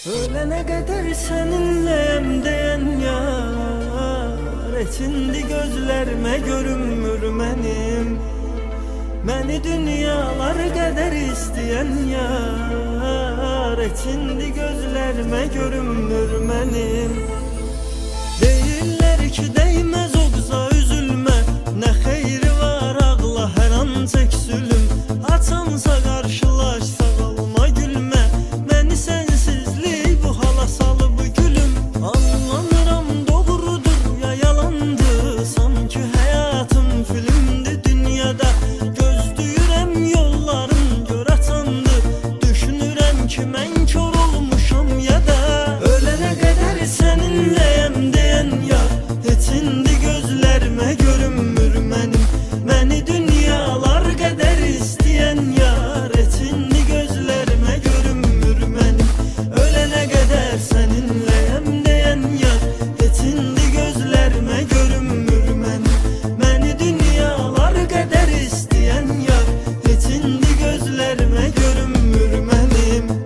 Ölene kadar seninleyim diyen yar, içindi gözlerime görünmür benim. Beni dünyalar kadar isteyen yar, içindi gözlerime görünmür benim. Deyirler ki değmez o kıza üzülme, ne xeyri var ağla her an çek zulüm. Açansa karşılaşsa kalma gülme, beni sensizlik bu hala salı bu gülüm. Anlanıram doğrudur ya yalandı, sanki hayatım filmdi dünyada. Gözlüyürem yolların gör açandı, düşünürem ki ben kör olmuşam ya da. Ölene kadar seninleyim diyen yar, içindi gözlerime görünmür benim. Beni dünyalar kadar isteyen yar, içindi gözlerime görünmür benim. Ölene kadar seninleyim diyen yar, içindi gözlerime görünmür benim. Beni dünyalar kadar isteyen yar, içindi gözlerime görünmür benim.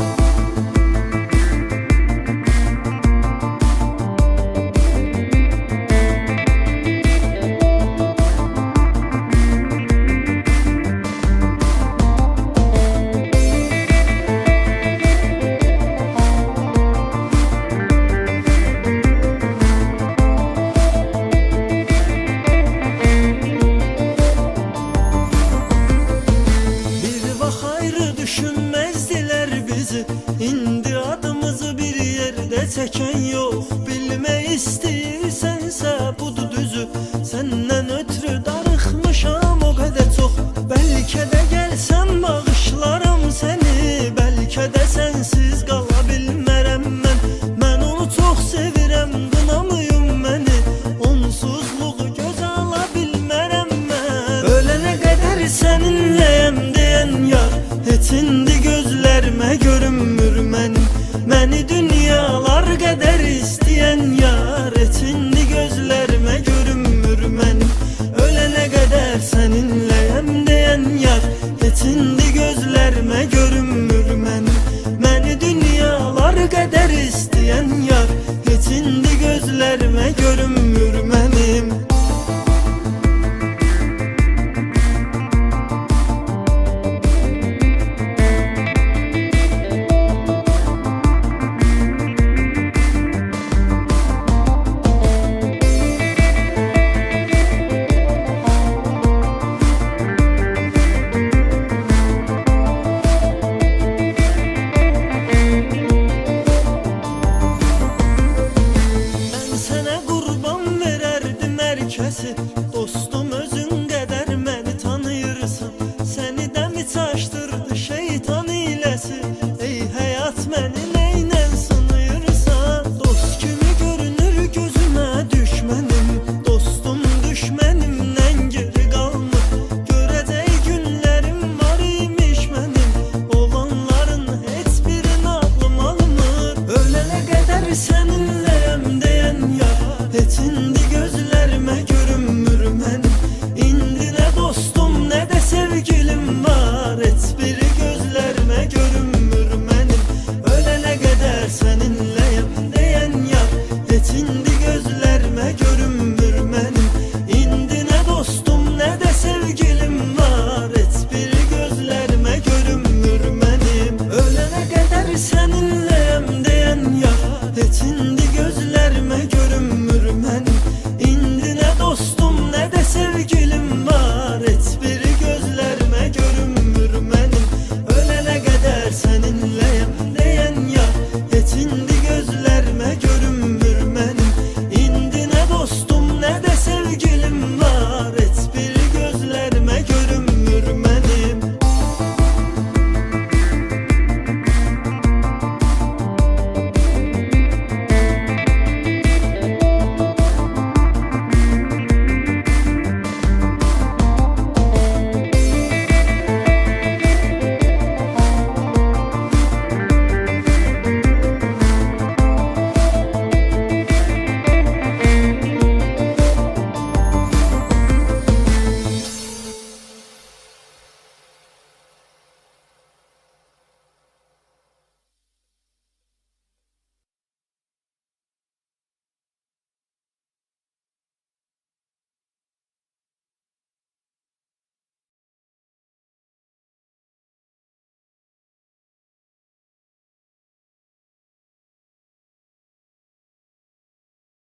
Düşünmezdiler bizi, indi adımızı bir yerde çeken yok. Bilme istəyirsensə budur düzü, senden ötürü darıxmışam o kadar çok. Belki de gelsem bağışlarım seni, belki de sensiz qala bilmərəm mən. Mən onu çok sevirəm, qınamıyım məni, onsuzluğu göz ala bilmərəm mən. Ölene kadar seninleyim diyen yar, içindi gözlerime görünmür benim. Beni dünyalar kadar isteyen yar, içindi gözlerime görünmür benim. Ölene kadar seninleyim diyen yar, içindi gözlerime görünmür benim. Beni dünyalar kadar isteyen yar, içindi gözlerime görünmür.